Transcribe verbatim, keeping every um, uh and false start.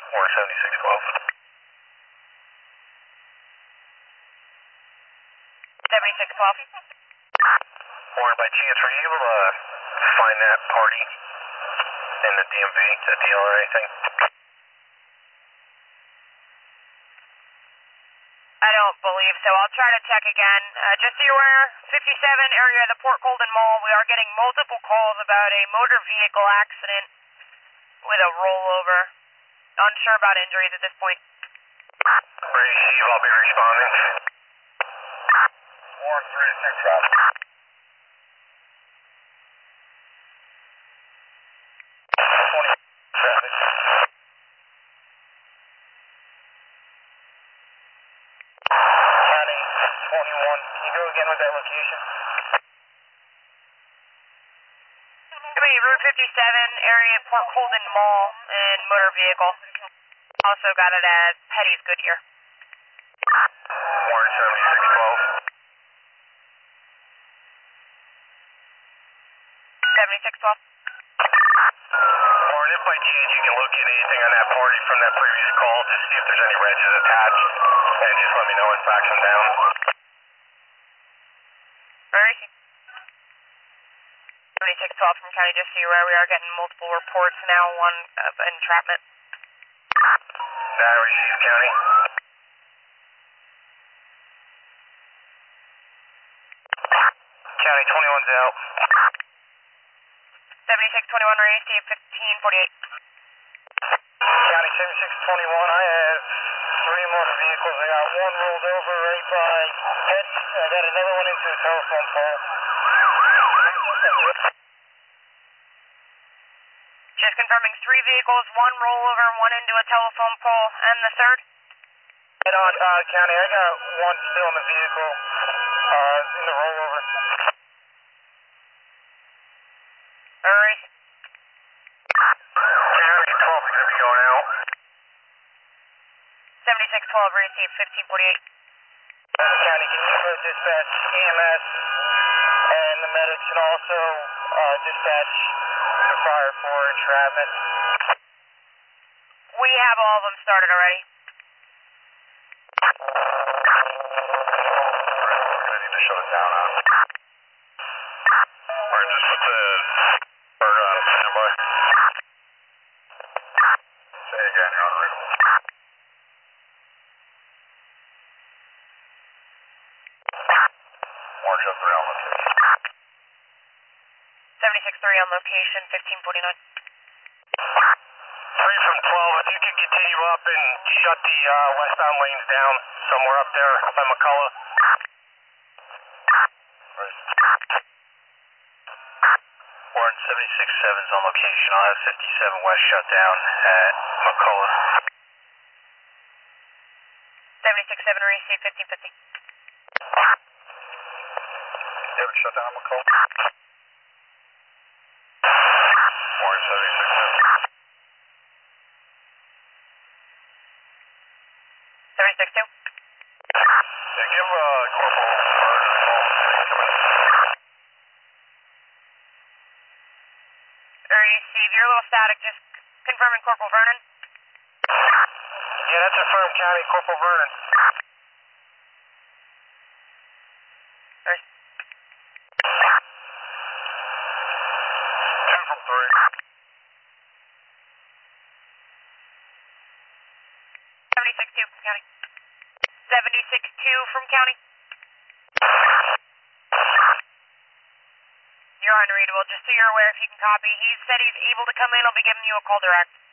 Warren seventy-six twelve. seventy-six twelve. Warren, by chance, were you able to find that party in the D M V, the D L or anything? I don't believe so. I'll try to check again. Uh, just so you're aware, fifty-seven area of the Port Colden Mall, we are getting multiple calls about a motor vehicle accident with a rollover. Unsure about injuries at this point. Receive, I'll be responding. Warren three six twelve. twenty-seven. County twenty-one. Can you go again with that location? Could be Route fifty-seven area Port Colden Mall and motor vehicle. Also got it at Petty's Goodyear. Warren seventy-six twelve. seventy-six twelve. Warren, if by chance you can locate anything on that party from that previous call, just see if there's any regs attached, and just let me know and fax them down. Where is he? seventy-six twelve from County, just so you're aware, we are getting multiple reports now, one of entrapment. That receive, County. County twenty-one's out. seventy-six twenty-one, raised to fifteen forty-eight. County seventy-six twenty-one, I have three motor vehicles. I got one rolled over right by Petty's. I got another one into a telephone pole. Just confirming three vehicles, one rollover, one into a telephone pole, and the third? Head on, uh, County, I got one still in the vehicle, uh, in the rollover. Alright. County twelve is going to be going out. seventy-six twelve, received fifteen forty-eight. County, can you go dispatch E M S and the medics and also uh, dispatch the fire for entrapment? We have all of them started already. We're going to need to shut it down now. Or just put the bird on standby. Say it again, you're on the radio. Orange up three on location. seventy-six three on location, fifteen forty-nine. Three from twelve, if you could continue up and shut the uh, westbound lanes down somewhere up there by McCullough. Warren seventy-six seven's on location. I'll have fifty-seven west shut down at McCullough. seventy-six seven, received fifteen fifty. You have it shut down at McCullough? Warren seventy-six seven. seventy-six two. Yeah, give uh, Corporal Vernon a call. Received, you're a little static, just confirming Corporal Vernon. Yeah, that's affirmed, County. Corporal Vernon. Alright. Two from three. seventy-six two from County. seventy-six two from County. You're unreadable, just so you're aware if you can copy. He said he's able to come in, I'll be giving you a call direct.